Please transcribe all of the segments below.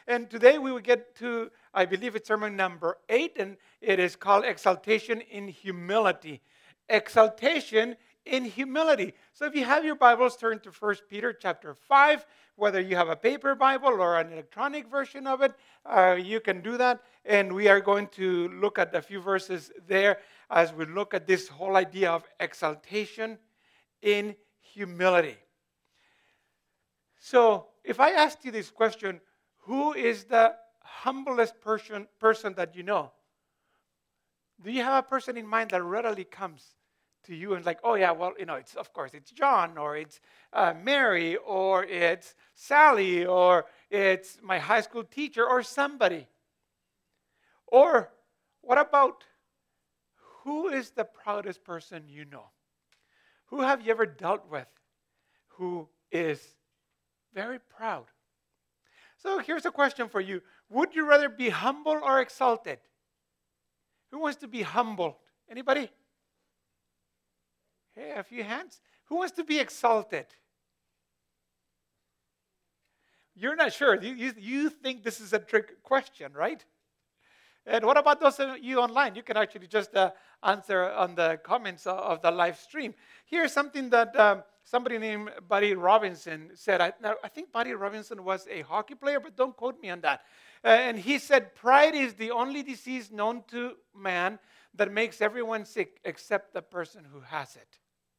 And today we will get to, I believe it's sermon number 8, and it is called Exaltation in Humility. Exaltation in humility. So if you have your Bibles, turn to 1 Peter chapter 5. Whether you have a paper Bible or an electronic version of it, you can do that. And we are going to look at a few verses there as we look at this whole idea of exaltation in humility. So if I asked you this question, who is the humblest person that you know? Do you have a person in mind that readily comes to you and like, oh yeah, well, it's of course it's John, or it's Mary, or it's Sally, or it's my high school teacher, or somebody? Or what about, who is the proudest person you know? Who have you ever dealt with who is very proud? So here's a question for you. Would you rather be humble or exalted? Who wants to be humbled? Anybody? Hey, a few hands. Who wants to be exalted? You're not sure. You think this is a trick question, right? And what about those of you online? You can actually just answer on the comments of the live stream. Here's something that somebody named Buddy Robinson said. I think Buddy Robinson was a hockey player, but don't quote me on that. And he said, pride is the only disease known to man that makes everyone sick except the person who has it.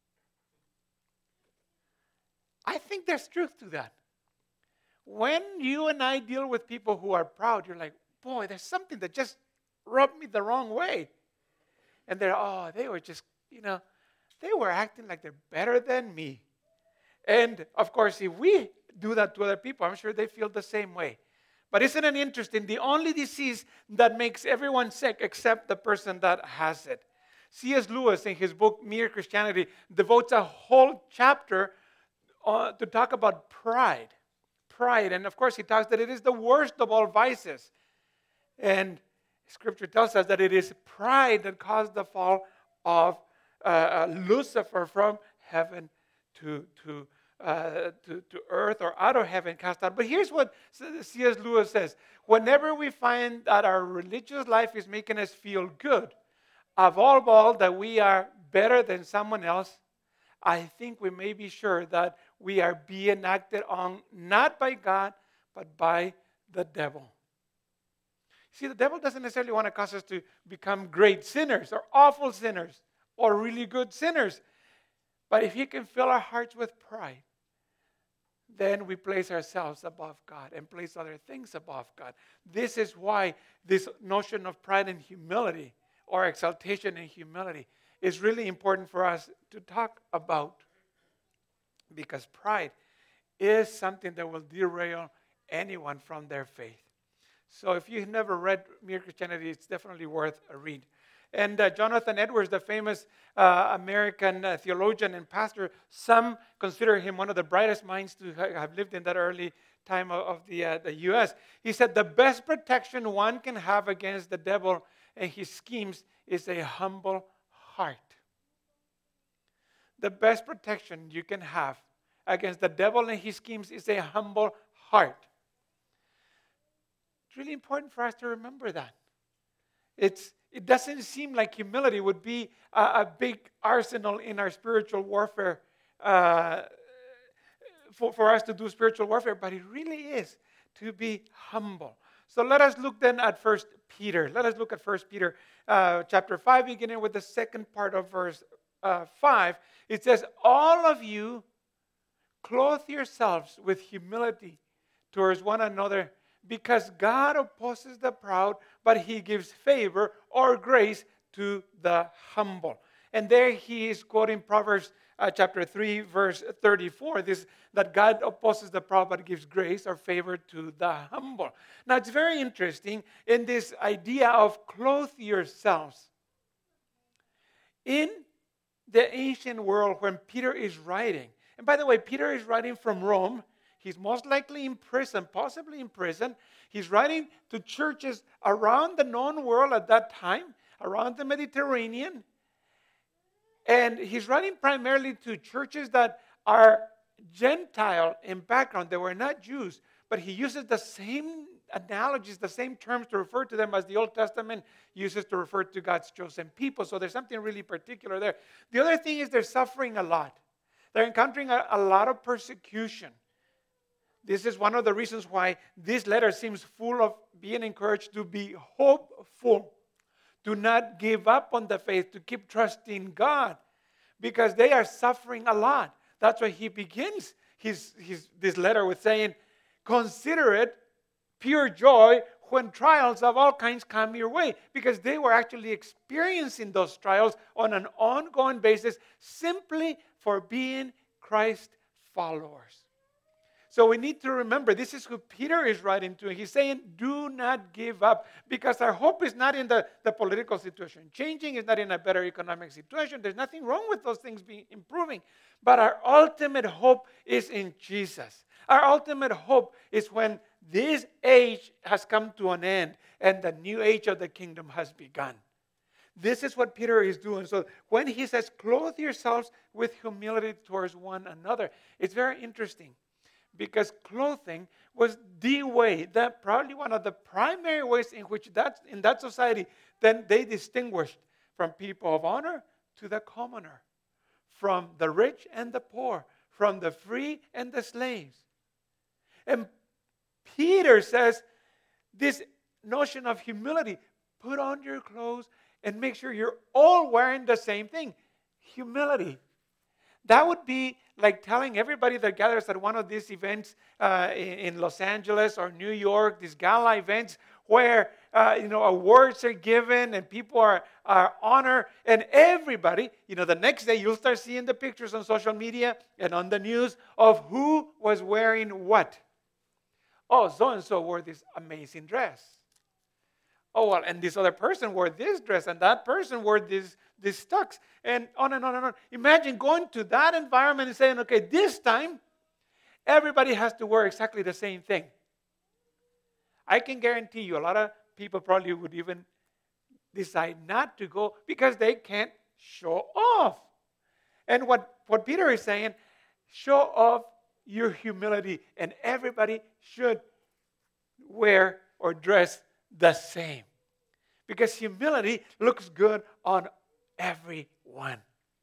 I think there's truth to that. When you and I deal with people who are proud, you're like, boy, there's something that just rubbed me the wrong way. And they were just, they were acting like they're better than me. And of course, if we do that to other people, I'm sure they feel the same way. But isn't it interesting? The only disease that makes everyone sick except the person that has it. C.S. Lewis, in his book, Mere Christianity, devotes a whole chapter to talk about pride. Pride. And of course, he talks that it is the worst of all vices. And Scripture tells us that it is pride that caused the fall of Lucifer from heaven to earth, or out of heaven cast out. But here's what C.S. Lewis says. Whenever we find that our religious life is making us feel good, above all that we are better than someone else, I think we may be sure that we are being acted on not by God, but by the devil. See, the devil doesn't necessarily want to cause us to become great sinners or awful sinners or really good sinners. But if he can fill our hearts with pride, then we place ourselves above God and place other things above God. This is why this notion of pride and humility, or exaltation and humility, is really important for us to talk about. Because pride is something that will derail anyone from their faith. So if you've never read Mere Christianity, it's definitely worth a read. And Jonathan Edwards, the famous American theologian and pastor, some consider him one of the brightest minds to have lived in that early time of the U.S. He said, the best protection one can have against the devil and his schemes is a humble heart. The best protection you can have against the devil and his schemes is a humble heart. It's really important for us to remember that. It doesn't seem like humility would be a big arsenal in our spiritual warfare, for us to do spiritual warfare, but it really is to be humble. So let us look then at 1 Peter. Let us look at 1 Peter chapter 5, beginning with the second part of verse 5. It says, all of you clothe yourselves with humility towards one another, because God opposes the proud, but he gives favor or grace to the humble. And there he is quoting Proverbs chapter 3, verse 34, this, that God opposes the proud, but gives grace or favor to the humble. Now, it's very interesting in this idea of clothe yourselves. In the ancient world, when Peter is writing, and by the way, Peter is writing from Rome. He's most likely in prison, possibly in prison. He's writing to churches around the known world at that time, around the Mediterranean. And he's writing primarily to churches that are Gentile in background. They were not Jews, but he uses the same analogies, the same terms to refer to them as the Old Testament uses to refer to God's chosen people. So there's something really particular there. The other thing is they're suffering a lot. They're encountering a lot of persecution. This is one of the reasons why this letter seems full of being encouraged to be hopeful, to not give up on the faith, to keep trusting God, because they are suffering a lot. That's why he begins this letter with saying, consider it pure joy when trials of all kinds come your way, because they were actually experiencing those trials on an ongoing basis simply for being Christ followers. So we need to remember, this is who Peter is writing to. He's saying, do not give up, because our hope is not in the political situation. Changing is not in a better economic situation. There's nothing wrong with those things being improving. But our ultimate hope is in Jesus. Our ultimate hope is when this age has come to an end and the new age of the kingdom has begun. This is what Peter is doing. So when he says, clothe yourselves with humility towards one another, it's very interesting. Because clothing was the way, that probably one of the primary ways in which in that society, then they distinguished from people of honor to the commoner, from the rich and the poor, from the free and the slaves. And Peter says this notion of humility, put on your clothes and make sure you're all wearing the same thing, humility. That would be like telling everybody that gathers at one of these events in Los Angeles or New York, these gala events where awards are given and people are honored, and everybody, the next day you'll start seeing the pictures on social media and on the news of who was wearing what. Oh, so-and-so wore this amazing dress. Oh, well, and this other person wore this dress, and that person wore these tux, and on and on and on. Imagine going to that environment and saying, okay, this time, everybody has to wear exactly the same thing. I can guarantee you a lot of people probably would even decide not to go because they can't show off. And what Peter is saying, show off your humility, and everybody should wear or dress the same. Because humility looks good on everyone.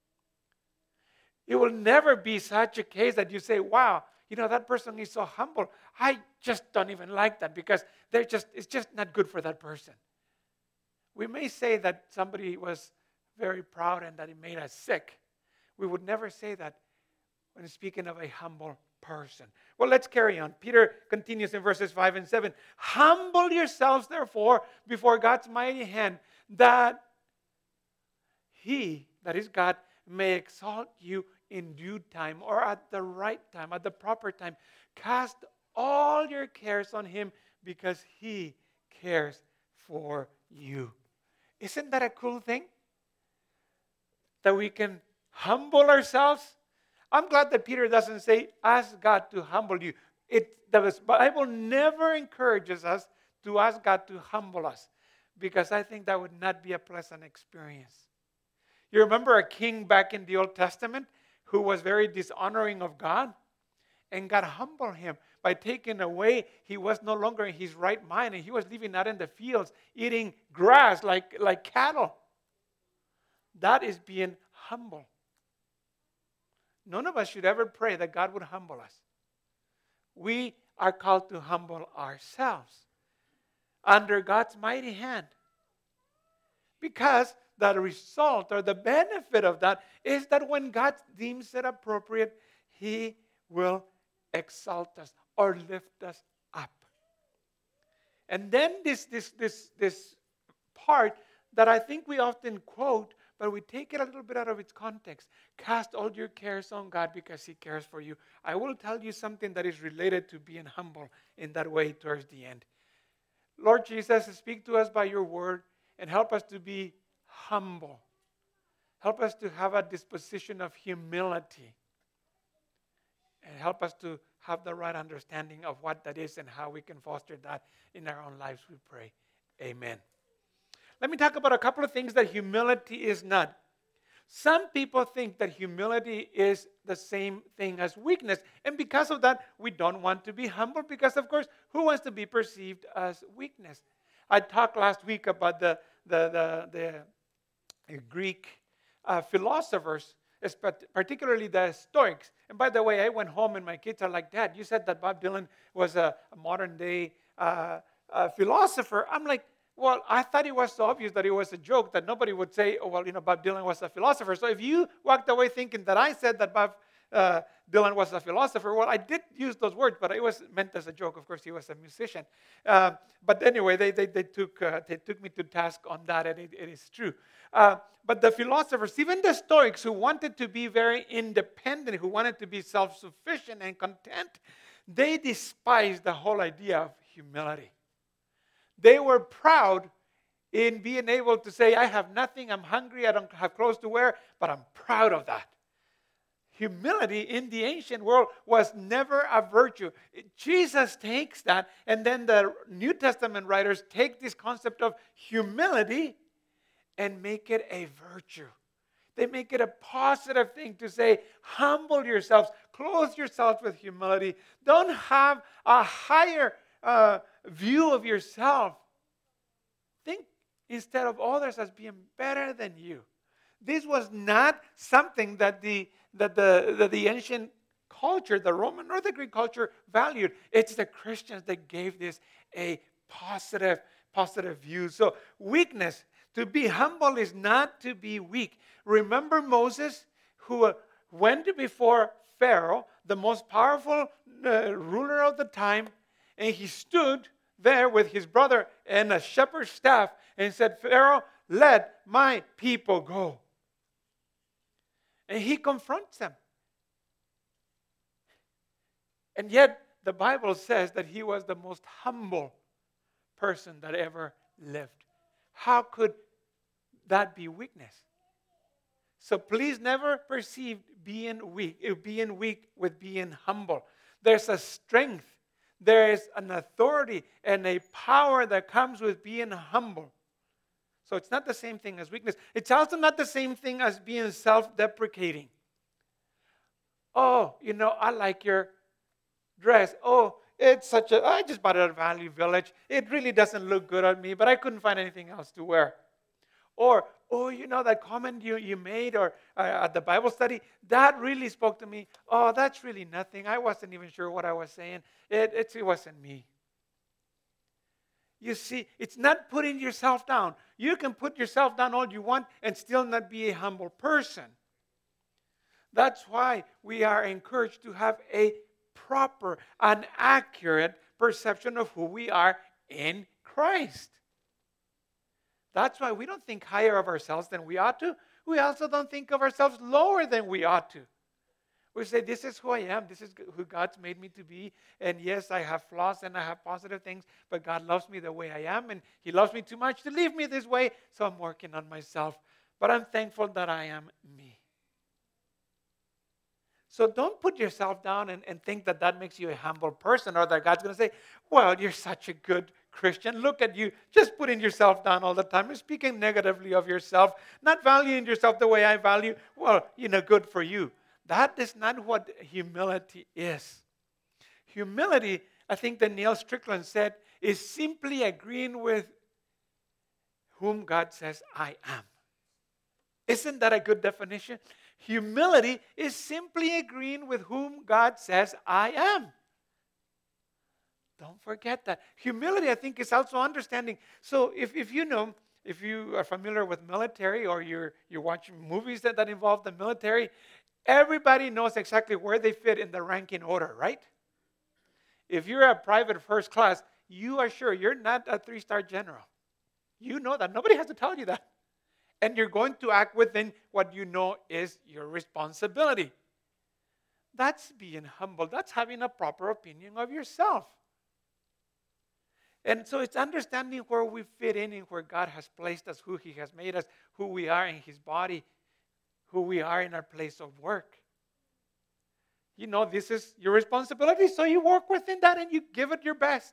It will never be such a case that you say, wow, that person is so humble. I just don't even like that because it's just not good for that person. We may say that somebody was very proud and that it made us sick. We would never say that when speaking of a humble person. Well, let's carry on. Peter continues in verses 5 and 7. Humble yourselves, therefore, before God's mighty hand, that He, that is God, may exalt you in due time, or at the right time, at the proper time. Cast all your cares on Him because He cares for you. Isn't that a cool thing? That we can humble ourselves. I'm glad that Peter doesn't say, ask God to humble you. The Bible never encourages us to ask God to humble us, because I think that would not be a pleasant experience. You remember a king back in the Old Testament who was very dishonoring of God? And God humbled him by taking away, he was no longer in his right mind, and he was living out in the fields, eating grass like cattle. That is being humble. None of us should ever pray that God would humble us. We are called to humble ourselves under God's mighty hand. Because the result or the benefit of that is that when God deems it appropriate, He will exalt us or lift us up. And then this part that I think we often quote, but we take it a little bit out of its context. Cast all your cares on God because He cares for you. I will tell you something that is related to being humble in that way towards the end. Lord Jesus, speak to us by your word and help us to be humble. Help us to have a disposition of humility. And help us to have the right understanding of what that is and how we can foster that in our own lives, we pray. Amen. Let me talk about a couple of things that humility is not. Some people think that humility is the same thing as weakness. And because of that, we don't want to be humble because, of course, who wants to be perceived as weakness? I talked last week about the Greek philosophers, particularly the Stoics. And by the way, I went home and my kids are like, Dad, you said that Bob Dylan was a modern day philosopher. I'm like, well, I thought it was so obvious that it was a joke that nobody would say, oh, well, Bob Dylan was a philosopher. So if you walked away thinking that I said that Bob Dylan was a philosopher, well, I did use those words, but it was meant as a joke. Of course, he was a musician. But anyway, they took me to task on that, and it is true. But the philosophers, even the Stoics, who wanted to be very independent, who wanted to be self-sufficient and content, they despised the whole idea of humility. They were proud in being able to say, I have nothing, I'm hungry, I don't have clothes to wear, but I'm proud of that. Humility in the ancient world was never a virtue. Jesus takes that, and then the New Testament writers take this concept of humility and make it a virtue. They make it a positive thing to say, humble yourselves, clothe yourselves with humility. Don't have a higher view of yourself. Think instead of others as being better than you. This was not something that the ancient culture, the Roman or the Greek culture, valued. It's the Christians that gave this a positive view. So weakness, to be humble is not to be weak. Remember Moses, who went before Pharaoh, the most powerful ruler of the time, and he stood there with his brother and a shepherd's staff and said, Pharaoh, let my people go. And he confronts them. And yet, the Bible says that he was the most humble person that ever lived. How could that be weakness? So please never perceive being weak with being humble. There's a strength, there is an authority and a power that comes with being humble. So it's not the same thing as weakness. It's also not the same thing as being self-deprecating. Oh, I like your dress. Oh, I just bought it at Value Village. It really doesn't look good on me, but I couldn't find anything else to wear. Or, that comment you made or at the Bible study, that really spoke to me. Oh, that's really nothing. I wasn't even sure what I was saying. It wasn't me. You see, it's not putting yourself down. You can put yourself down all you want and still not be a humble person. That's why we are encouraged to have a proper, an accurate perception of who we are in Christ. That's why we don't think higher of ourselves than we ought to. We also don't think of ourselves lower than we ought to. We say, this is who I am. This is who God's made me to be. And yes, I have flaws and I have positive things, but God loves me the way I am, and He loves me too much to leave me this way, so I'm working on myself. But I'm thankful that I am me. So don't put yourself down and think that makes you a humble person, or that God's going to say, well, you're such a good Christian. Look at you, just putting yourself down all the time. You're speaking negatively of yourself, not valuing yourself the way I value. Well, good for you. That is not what humility is. Humility, I think that Neil Strickland said, is simply agreeing with whom God says I am. Isn't that a good definition? Humility is simply agreeing with whom God says I am. Don't forget that. Humility, I think, is also understanding. So if you are familiar with military, or you're watching movies that involve the military, everybody knows exactly where they fit in the ranking order, right? If you're a private first class, you are sure you're not a 3-star general. You know that. Nobody has to tell you that. And you're going to act within what you know is your responsibility. That's being humble. That's having a proper opinion of yourself. And so it's understanding where we fit in and where God has placed us, who He has made us, who we are in His body, who we are in our place of work. This is your responsibility, so you work within that and you give it your best.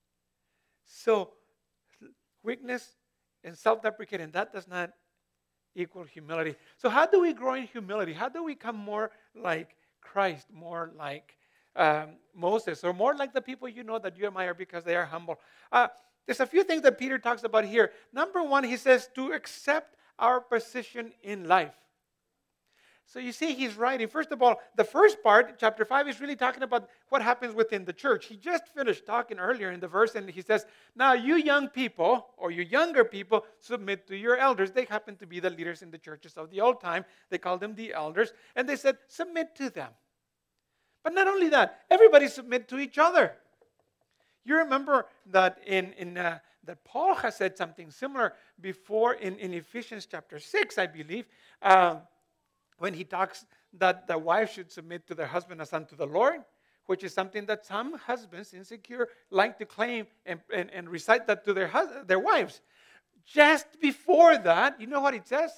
So, weakness and self-deprecating, that does not equal humility. So how do we grow in humility? How do we become more like Christ, more like Moses, or more like the people you know that you admire because they are humble? There's a few things that Peter talks about here. Number one, he says to accept our position in life. So you see, he's writing. First of all, the first part, chapter 5, is really talking about what happens within the church. He just finished talking earlier in the verse, and he says, now you young people, or you younger people, submit to your elders. They happen to be the leaders in the churches of the old time. They called them the elders, and they said, submit to them. But not only that, everybody submit to each other. You remember that that Paul has said something similar before in Ephesians chapter 6, I believe, when he talks that the wife should submit to their husband as unto the Lord, which is something that some husbands, insecure, like to claim and recite that to their wives. Just before that, you know what it says?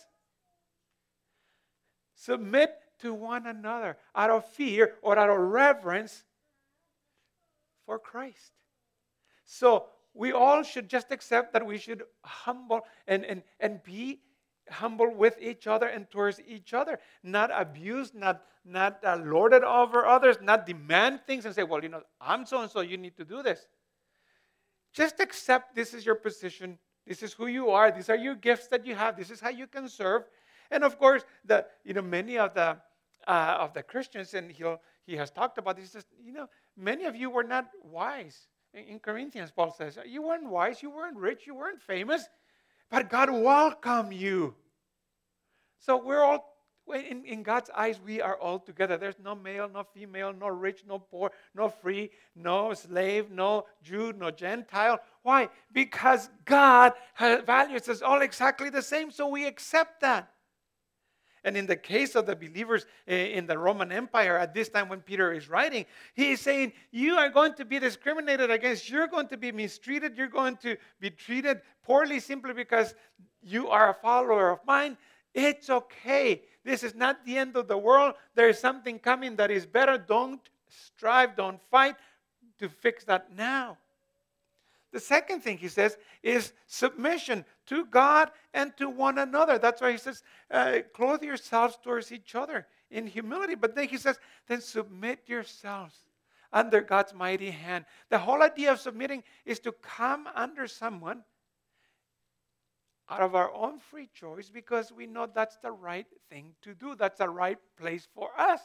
Submit to one another out of fear or out of reverence for Christ. So we all should just accept that we should humble and be humble with each other and towards each other. Not abuse, not lord it over others, not demand things and say, well, I'm so-and-so, you need to do this. Just accept this is your position. This is who you are. These are your gifts that you have. This is how you can serve. And of course, many of the Christians, and he has talked about this, many of you were not wise. In Corinthians, Paul says, you weren't wise, you weren't rich, you weren't famous, but God welcomed you. So we're all, in God's eyes, we are all together. There's no male, no female, no rich, no poor, no free, no slave, no Jew, no Gentile. Why? Because God values us all exactly the same, so we accept that. And in the case of the believers in the Roman Empire at this time when Peter is writing, he is saying, you are going to be discriminated against. You're going to be mistreated. You're going to be treated poorly simply because you are a follower of mine. It's okay. This is not the end of the world. There is something coming that is better. Don't strive, don't fight to fix that now. The second thing he says is submission to God and to one another. That's why he says, clothe yourselves towards each other in humility. But then he says, then submit yourselves under God's mighty hand. The whole idea of submitting is to come under someone out of our own free choice because we know that's the right thing to do. That's the right place for us.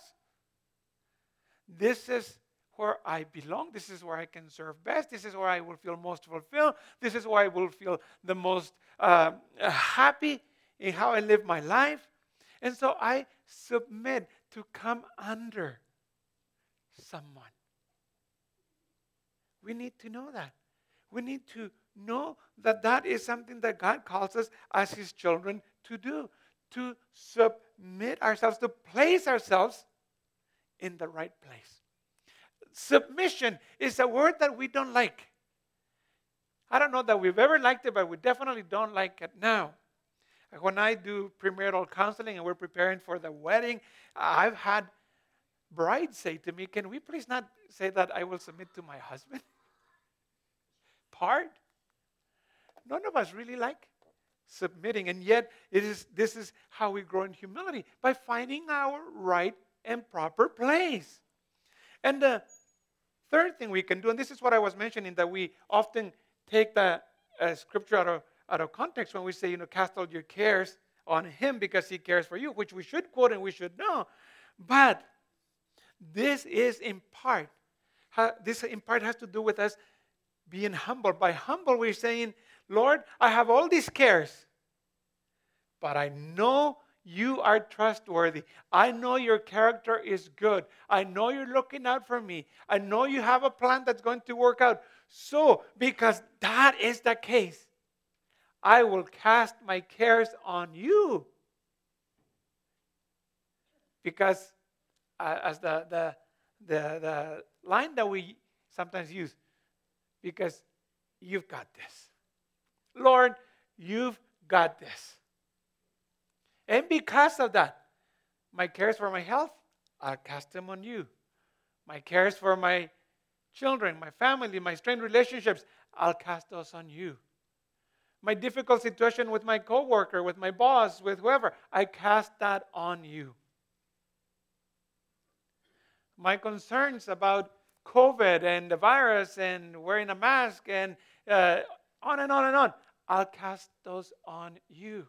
This is where I belong. This is where I can serve best. This is where I will feel most fulfilled. This is where I will feel the most happy in how I live my life. And so I submit to come under someone. We need to know that. We need to know that that is something that God calls us as His children to do. To submit ourselves, to place ourselves in the right place. Submission is a word that we don't like. I don't know that we've ever liked it, but we definitely don't like it now. When I do premarital counseling and we're preparing for the wedding, I've had brides say to me, can we please not say that I will submit to my husband? Part. None of us really like submitting, and yet this is how we grow in humility, by finding our right and proper place. And the third thing we can do, and this is what I was mentioning, that we often take the scripture out of context when we say, cast all your cares on Him because He cares for you, which we should quote and we should know. But this is in part, this in part has to do with us being humble. By humble, we're saying, Lord, I have all these cares, but I know You are trustworthy. I know Your character is good. I know You're looking out for me. I know You have a plan that's going to work out. So, because that is the case, I will cast my cares on You. Because as the line that we sometimes use, because You've got this. Lord, You've got this. And because of that, my cares for my health, I'll cast them on You. My cares for my children, my family, my strained relationships, I'll cast those on You. My difficult situation with my coworker, with my boss, with whoever, I cast that on you. My concerns about COVID and the virus and wearing a mask and on and on and on, I'll cast those on you.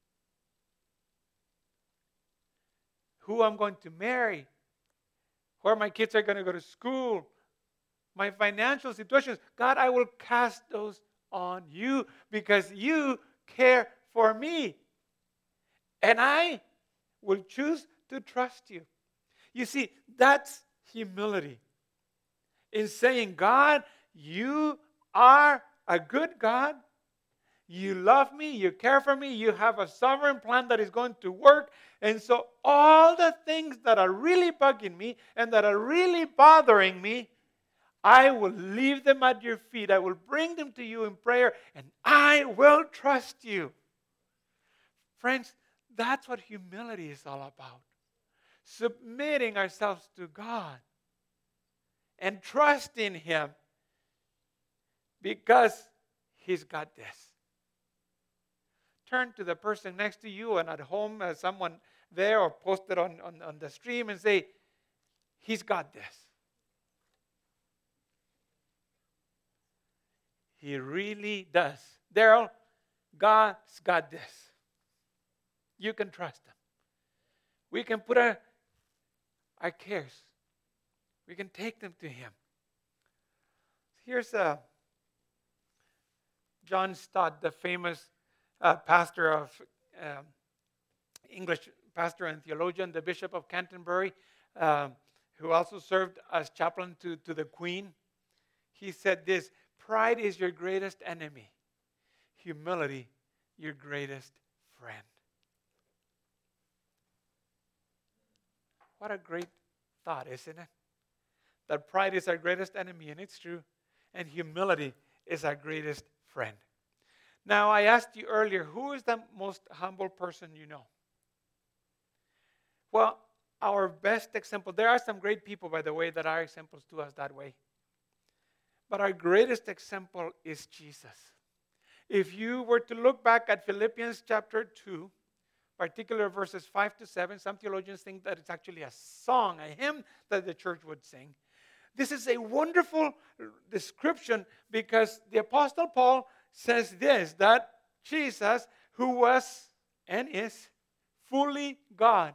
Who I'm going to marry, where my kids are going to go to school, my financial situations, God, I will cast those on you because you care for me. And I will choose to trust you. You see, that's humility. In saying, God, you are a good God. You love me, you care for me, you have a sovereign plan that is going to work. And so all the things that are really bugging me and that are really bothering me, I will leave them at your feet. I will bring them to you in prayer, and I will trust you. Friends, that's what humility is all about. Submitting ourselves to God and trusting Him because He's got this. Turn to the person next to you and at home, someone there, or post it on the stream and say, He's got this. He really does. Daryl, God's got this. You can trust Him. We can put our cares, we can take them to Him. Here's John Stott, the famous pastor of English pastor and theologian, the Bishop of Canterbury, who also served as chaplain to the Queen. He said this: pride is your greatest enemy, humility your greatest friend. What a great thought, isn't it? That pride is our greatest enemy, and it's true, and humility is our greatest friend. Now, I asked you earlier, who is the most humble person you know? Well, our best example, there are some great people, by the way, that are examples to us that way. But our greatest example is Jesus. If you were to look back at Philippians chapter 2, particular verses 5 to 7, some theologians think that it's actually a song, a hymn that the church would sing. This is a wonderful description because the Apostle Paul says this, that Jesus, who was and is fully God,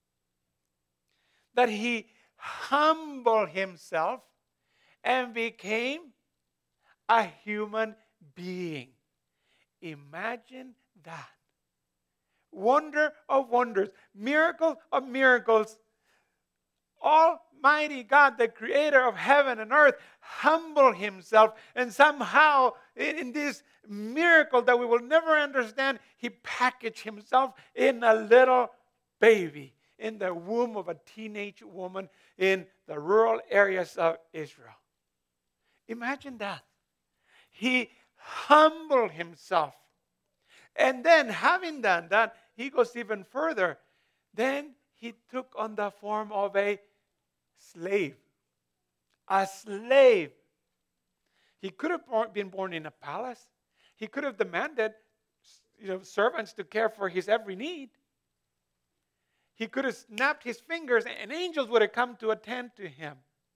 that He humbled Himself and became a human being. Imagine that. Wonder of wonders, miracle of miracles. Almighty God, the creator of heaven and earth, humbled Himself, and somehow in this miracle that we will never understand, He packaged Himself in a little baby in the womb of a teenage woman in the rural areas of Israel. Imagine that. He humbled Himself. And then, having done that, He goes even further. Then He took on the form of a slave. A slave. He could have been born in a palace. He could have demanded, servants to care for His every need. He could have snapped His fingers and angels would have come to attend to Him.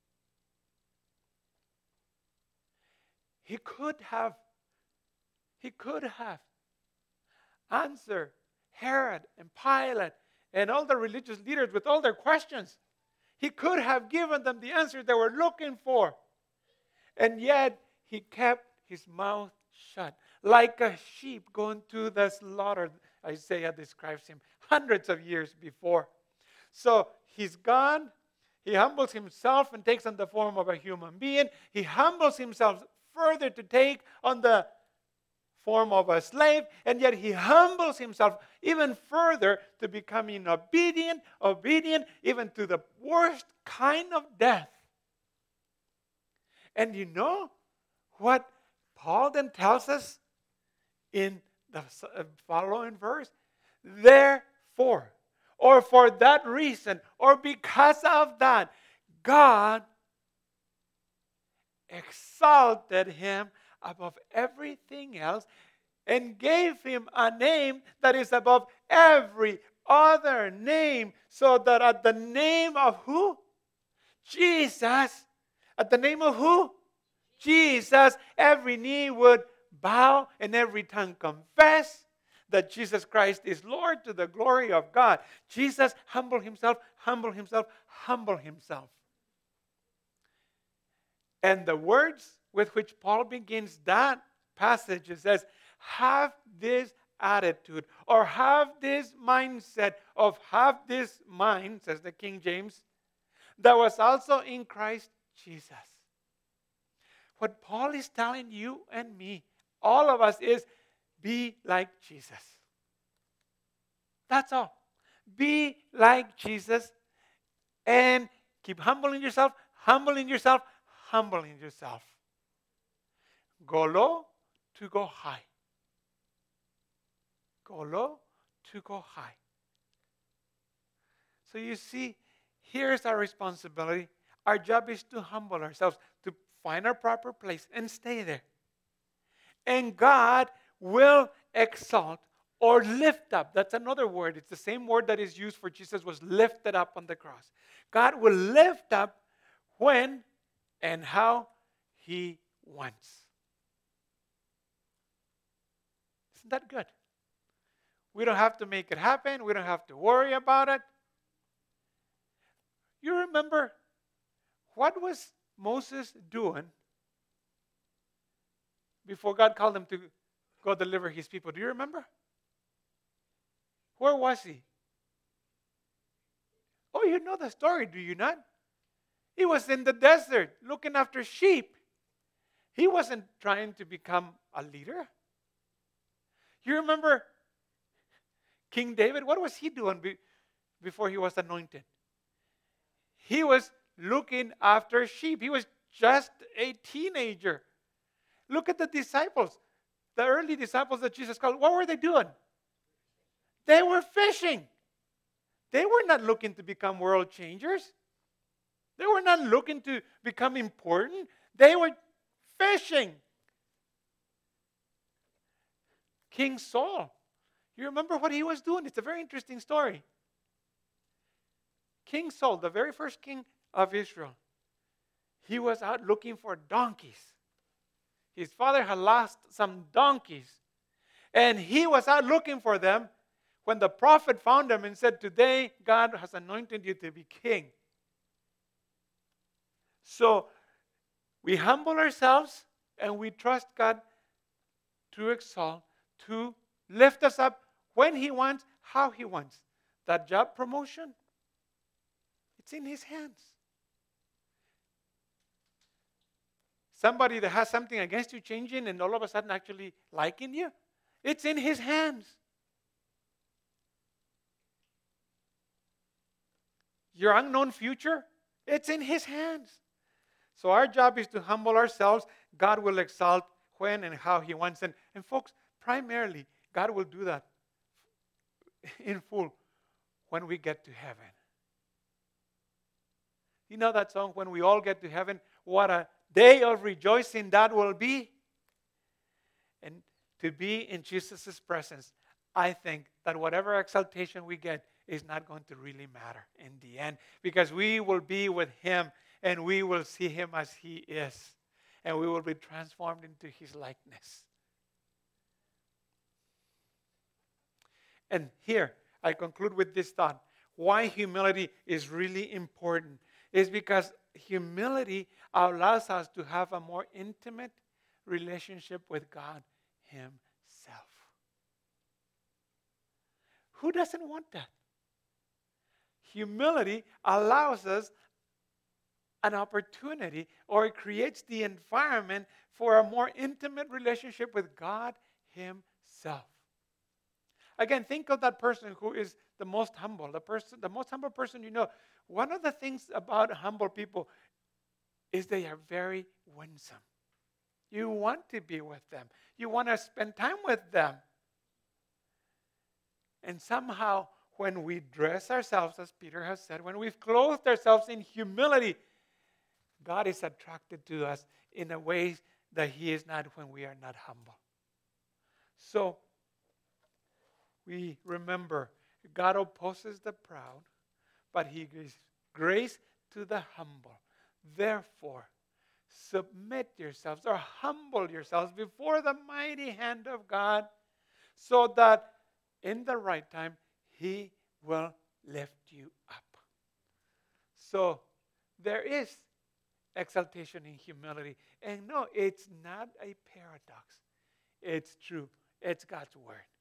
He could have answered Herod and Pilate and all the religious leaders with all their questions. He could have given them the answers they were looking for. And yet, He kept His mouth shut. Like a sheep going to the slaughter, Isaiah describes Him hundreds of years before. So, He's gone. He humbles Himself and takes on the form of a human being. He humbles Himself further to take on the form of a slave, and yet He humbles Himself even further to becoming obedient even to the worst kind of death. And you know what Paul then tells us in the following verse? Therefore, or for that reason, or because of that, God exalted Him above everything else and gave him a name that is above every other name, so that at the name of who? Jesus. At the name of who? Jesus. Every knee would bow and every tongue confess that Jesus Christ is Lord, to the glory of God. Jesus humbled himself, humbled himself, humbled himself. And the words with which Paul begins that passage, it says, have this attitude, or have this mindset of have this mind, says the King James, that was also in Christ Jesus. What Paul is telling you and me, all of us, is be like Jesus. That's all. Be like Jesus and keep humbling yourself, humbling yourself, humbling yourself. Go low to go high. Go low to go high. So you see, here's our responsibility. Our job is to humble ourselves, to find our proper place and stay there. And God will exalt or lift up. That's another word. It's the same word that is used for Jesus was lifted up on the cross. God will lift up when and how he wants. Isn't that good? We don't have to make it happen. We don't have to worry about it. You remember, what was Moses doing before God called him to go deliver his people? Do you remember? Where was he? Oh, you know the story, do you not? He was in the desert looking after sheep. He wasn't trying to become a leader. You remember King David? What was he doing before he was anointed? He was looking after sheep. He was just a teenager. Look at the disciples, the early disciples that Jesus called. What were they doing? They were fishing. They were not looking to become world changers. They were not looking to become important. They were fishing. King Saul, you remember what he was doing? It's a very interesting story. King Saul, the very first king of Israel, he was out looking for donkeys. His father had lost some donkeys, and he was out looking for them when the prophet found him and said, today God has anointed you to be king. So we humble ourselves and we trust God to exalt, to lift us up when he wants, how he wants. That job promotion, it's in his hands. Somebody that has something against you changing and all of a sudden actually liking you, it's in his hands. Your unknown future, it's in his hands. So our job is to humble ourselves. God will exalt when and how he wants. And folks, primarily, God will do that in full when we get to heaven. You know that song, when we all get to heaven, what a day of rejoicing that will be. And to be in Jesus' presence, I think that whatever exaltation we get is not going to really matter in the end, because we will be with him and we will see him as he is, and we will be transformed into his likeness. And here, I conclude with this thought. Why humility is really important is because humility allows us to have a more intimate relationship with God himself. Who doesn't want that? Humility allows us an opportunity, or it creates the environment for a more intimate relationship with God himself. Again, think of that person who is the most humble, the most humble person you know. One of the things about humble people is they are very winsome. You want to be with them. You want to spend time with them. And somehow, when we dress ourselves, as Peter has said, when we've clothed ourselves in humility, God is attracted to us in a way that he is not when we are not humble. So we remember God opposes the proud, but he gives grace to the humble. Therefore, submit yourselves or humble yourselves before the mighty hand of God, so that in the right time he will lift you up. So there is exaltation in humility. And no, it's not a paradox. It's true. It's God's word.